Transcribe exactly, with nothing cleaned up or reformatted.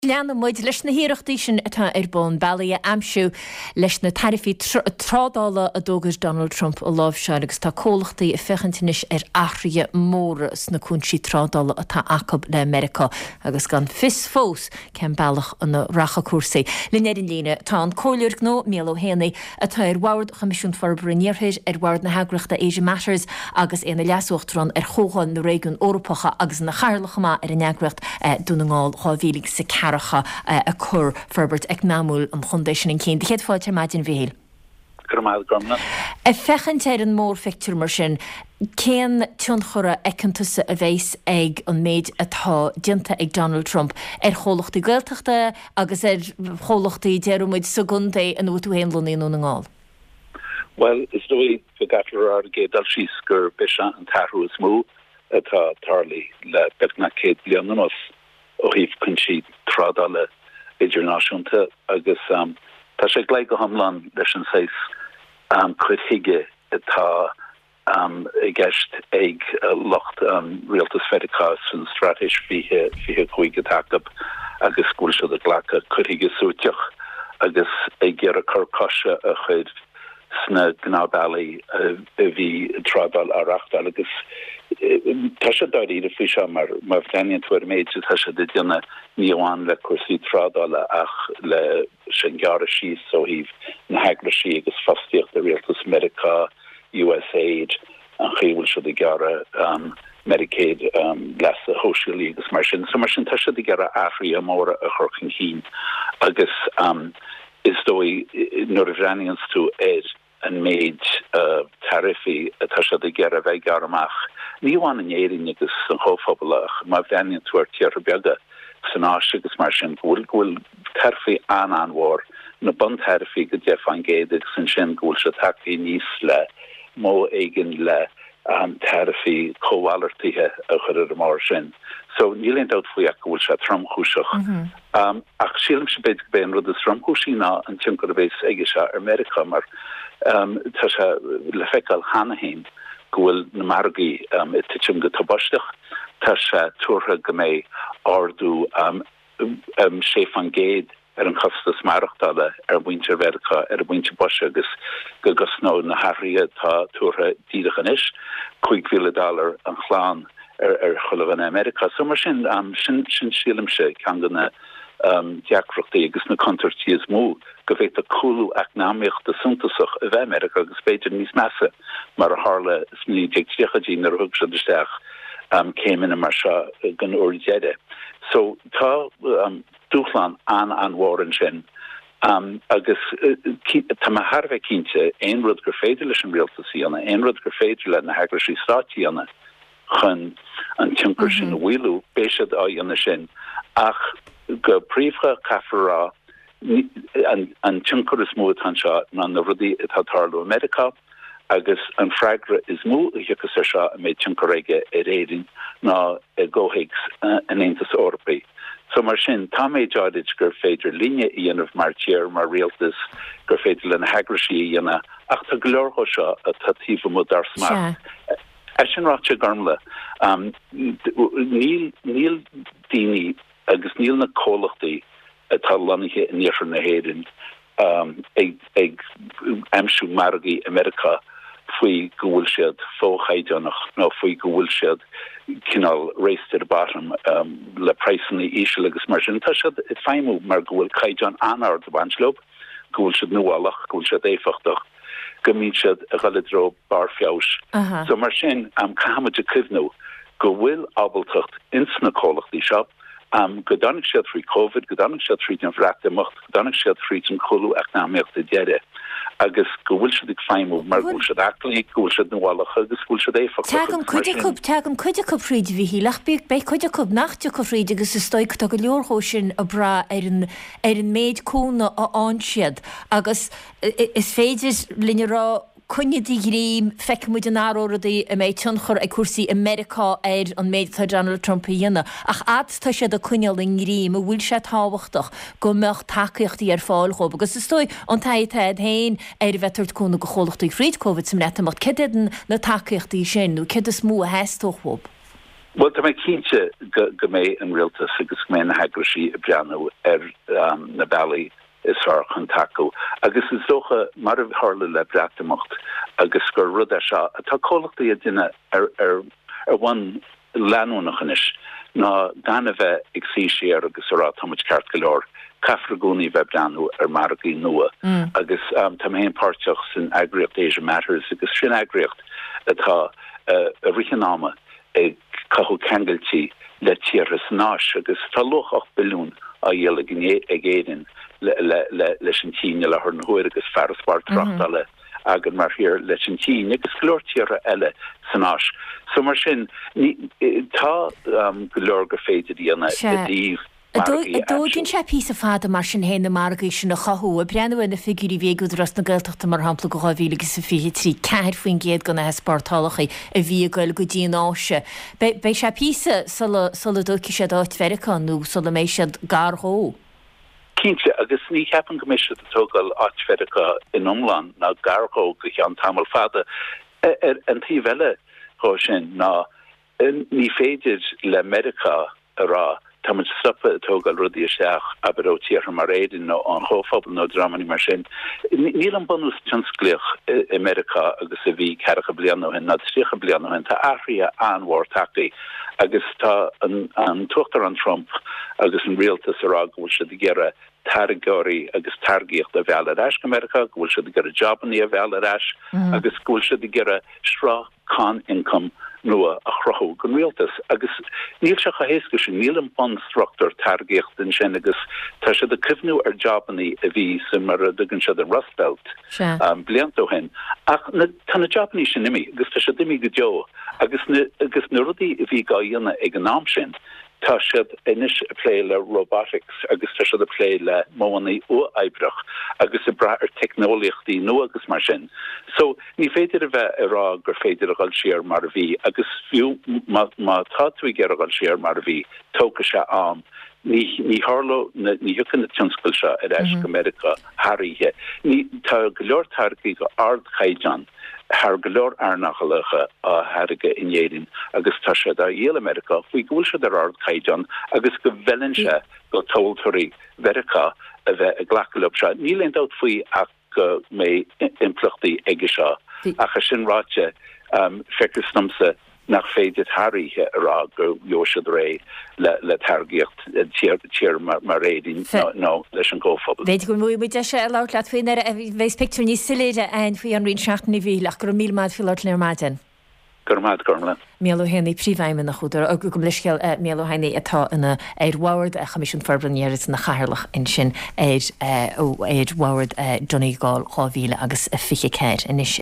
Leanna muid leis na híireachtaí sin atá ar bun bailí amsú leis na tarifií trádála a dógus Donald Trump a lábhse agus tá cólachtaí a fechantanis ar athraithe móras na cúnsí trádála atá acab le America agus gan fis fós cem bailach an na racha cuasaí. Linéirin lína tá an cóilear gná míl ó héanaí atá ar bhard chamisisiún for bruníorthaid ar bhard na heagraachta Asia Matters agus éana leasúachtarán ar chóchan na réigiún Eorpacha agus na charlachama ar an eagracht dúna ngáil chábhílig sa a chur Ferbert ag námúil an chundéisisin in cén. Dichéad fáilte maidin bhíl. Gurmáil gomna. A fechantéir an mór fictúr mar sin, cén tion chura ecantusa a bhéis ag an méid atá dianta ag Donald Trump ar chólachtaí gailteachta agus ar chólachtaí dearmid sagundé an útú héanlónaí nó na ngáil? Well, is dói go gaflar ar gédal síos gur bisa an tarú is mú atá tarlaí le befna céad bliain nos ó híh chun trádála idirnáisiúnta agus um, tá sé gléig go hamlan leis an séis um, chuige atá um, i gceist ag uh, locht um, rialtas fedicá san stratéis fihe fihe chuige takab agus gúil se a ghlacha chuige súteach agus ag ggéar a churcáise a chuid sna gnábalaí a bhí trádal arachtal agus tá sé daí a fi se mar mar bhdaíonn tuair méid tá sé de dionne níomháin le cuasaí trádála ach le sin gearra síos so híh na heagra sí agus fastíocht a rialtas America, U S A I D an chéhfuil se de gearra um, Medicaid um, les a hóisiúlí agus mar sin so mar sin tá sé de gearra ahraí amóra a churchan hín agus um, is dói nuair a bhreaníonn tú éid an méid uh, tarifi atá sé de gearra bheith gar amach. Níháin an éirin agus an hófabbalach, má bhdaíonn tú ar tíar beaga san áise agus mar sin bhfuil bhfuil tarifi an anmhór na bun tarifi go deaf an géad agus san sin bhfuil se taí níos le mó éigen le um, tarifi cóhhailirtíthe a chur ar mar sin. So nílén dat faoi a bhfuil se tramchúiseach. Mm-hmm. Um, ach sílim se beidir ben rud is tramchúsí ná an tinkar a bhéis aige se ar America mar um, tá se le feicáil hanahéin gohfuil na margaí um, i titim go tabbasteach tá se tuaithe go mé ardú um, um, sé fan géad ar an chostas marachtála ar bhainte America ar bhainte bose agus go gosná na hathraí tá tuaithe díadach an isis chuig mhíle dollar an chláán ar ar cholah an America. So mar sin um, sin sin sílimse cean gona um, deacrochtaí agus na contortí is mó go bhéit a coolú eacnáíocht a suntasach a bheith America agus beidir níos measa mar a hála sní deagtíochadí nar thug se deisteach um, céimena mar se gan uirdeide. So tá um, dúchlan an an bhór sin um, agus uh, tá a Harbheith cínte ein rud gur féidir leis an rialtasí anna, ein rud gur féidir le na heagraí státí anna chun an tinkar sin bhhuiú béisiad á dhéanana sin ach go príomhcha cafarrá an, an tinkar is mú an seo ná na rudí atá tarlú America agus an freigra is mú hichas ar seo a méid tinkar aige ar éirin ná a ggóhaigs uh, an Aontas Eorpaí. So mar sin tá méid áid gur féidir líne íanamh mar tíar mar rialtas gur féidir le na heagraí dhéana ach tá glórtha seo a tatíomh mó dar smart. Sin ráte garmla um, níl níl daoine agus níl na cólachtaí atá lanithe níor na héirin um, ag, ag amsú margaí America faoi go bhfuil siad fóchaideannach nó faoi go bhfuil siad cinál race to the bottom um, le praissanna ísisiil agus mar sin tá siad i féimú mar go bhfuil caideann anar de banslob go bhfuil siad nuálach go bhfuil siad éfachtach gomín siad a galidro bar fiaus. Uh-huh. So mar sin am cahamid a cyfnú go bhfuil abaltacht insna cólachtaí seo um, go dánig siad frí COVID, go dánig siad frí an bhreachtamocht, go dánig siad frí an choulú eacnáíocht a deire agus go bhfuil siad ag féimú mar bhfuil siad aclaí, go bhfuil siad nuálach agus bhfuil siad éfach. Teagam cuideacúb teagam cuideacúb fríd bhí lech bíag be cuideacúb nachteach fríd agus is stoig tá go leorthó sin a bra ar an ar an méid cúna á ansiad agus is féidir linnerá Cunne rím feicimúid an áródaí a méid tunchar ag cuasaí America ar an méid tá Donald Trump a dhéanana ach ad tá siad a cuineal in rím a bhfuil sé táhachtach go meach takeíochtaí ar fáil chob agus is stoi an taitad hain ar bheitart cúna go cholachtaí fríd COVID sem netamach cedan na takeíochtaí sin nó ced is mú a heistóchhob. Well, tá mé cínte go mé an rialtas agus mé na heagraí a breanú ar na bailí is ar chun taú. Agus is dócha mar a hála le breatamocht agus gur rud a seo atá cólachtaí a duine ar ar ar bhain leanúnachanis ná gan a bheith ag sí séar agus ará táid ceart go leor cafragóní bheith breanú ar margaí nua agus tá héon páirteach san agriocht Asia Matters agus sin agriocht atá a richanáma ag cathú ceangailtí le tíras náis agus tá loch ach bilún a dhéala ag éidirn leis an tíine le ar an huair agus ferraspáir trachtáile agan mar hir leis an tíine agus glóirtíara eile san náis. So mar sin tá go leor go féidir díana a díomh Dóidn sé pí a fád mar sin héna margaí sin na chaú a breanú na figurí végú ras na gailteachta mar hapla go háhílagus sa fi trí ceir faoin géad go na hespátálachaí a bhí goil go dtíon áise. Bei sé pí sulla dúci sé dáit Vericánú sulla mééis siad garthó. Cínte agus ní ceapan go méisi atógáil áit Verica in omlan ná garthó go an tamil fada an tí bheile cho sin ná ní féidir le Medica ará Tá stoppe tógal rudí seach aberó tíar mar réidir nó an hófabal nó dramaní mar sin. Níl an bonús tionsclích i America agus a bhí cecha blianú hen na trícha blianú hen tá áhrí anhhar takeí agus tá an tuchttar an Trump agus an rialtas ará bhfuil se de gera targóí agus targéocht a bheall aráis America, bhfuil se de gera jobaní a bheall aráis agus bhfuil se de gera strá con income nua a chrochú gon rialtas agus níl se a héiscu sin níl an bonstructor targéocht den sin agus tá se de cyfnú ar jobaní a bhí sem mar a dugann se de Rust Belt bliantó hen ach tá na jobaní sin nimi agus tá se dimi go deo agus agus na rudí a bhí gá dhéanana ag an nám sin tá siad inis a plé le robotics agus tá siad a plé le mónaí ó aibrach agus a bra ar technoliachtaí nó agus mar sin. So ní féidir a bheith ará gur féidir a gáil siar mar a bhí agus fiú má tátuí gar a gáil siar mar a bhí tóca se am. Ní ní hálo ní thucan na tionscail se ar eis go America Haríthe. Ní tá go leor targaí go ard chaidan haar galoor aarnachalacha a herige in Jedin agus tá sé a Yale America fui gohfuil se ar ard caidan agus go bhelin se go toltorí Verica a bheith a glacalop se. Ní leint out faoi ach go mé impluchtaí ige seo ach a sin ráte fecusnamsa nach féidir Haríthe ará go Joisiad ré le le targéocht tíir mar rédín nó leis an ggófabal. Beidir go mú de se leart leat faoin ar a bheits picú ní siléide ein faoi an rion seaachtaí bhí ach gur míl mád fi leart leir maidin. Gurmad gormla. Mélo henna príomhhaime nach chuúdar a go leisceil mélo haine atá ina éadhhard a chamis an ferbrannéiris na chairlach in sin éad ó éadhhard Johnny Gáil cháhíle agus a fiche céir inis